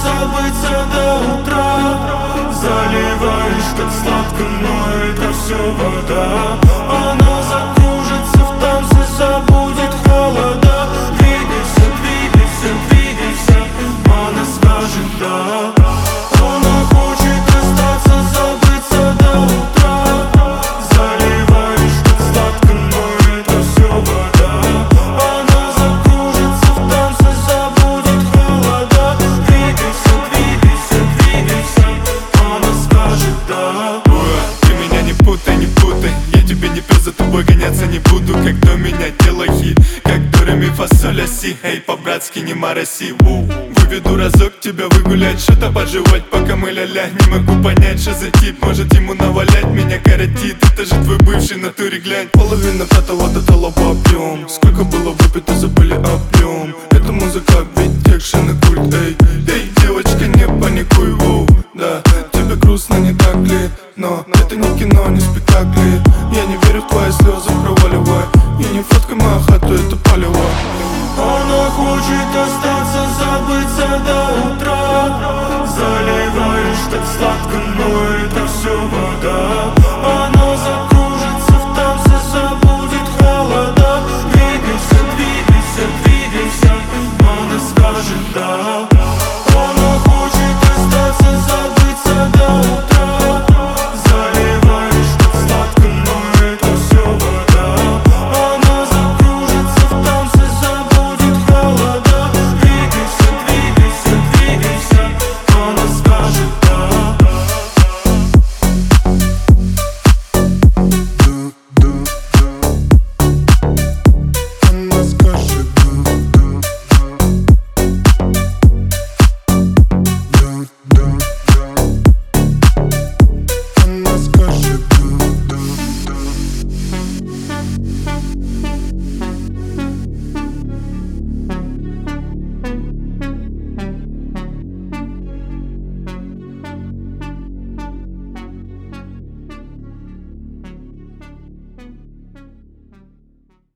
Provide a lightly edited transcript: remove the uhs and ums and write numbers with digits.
забыться до утра. Заливаешь так сладко, но это все вода. Она закружится в танце, забудет холода. Двигайся, двигайся, двигайся, она скажет да. Она хочет остаться, забыться до утра. Заливаешь так сладко, но это все вода. Она закружится в танце, забудет холода. Двигайся, двигайся, двигайся, она скажет да. Ты меня не путай, не путай. Я тебе не пес, за тобой гоняться не буду. Как до меня делай хит, как до ре ми фа соль ля си. Эй, по-братски не мороси. Выведу разок тебя выгулять, что-то пожевать, пока мы ля-ля. Не могу понять, что за тип, может ему навалять. Меня коротит, это же твой бывший, натуре глянь. Половина пятого до талого объем. Сколько было выпито, забыли объем. Это музыка, ведь экшен и культ. Эй, эй, девочка, не паникуй, воу. Да, тебе грустно, не так ли? Но это не кино, не спектакли. Я не верю в твои слезы, проваливаюсь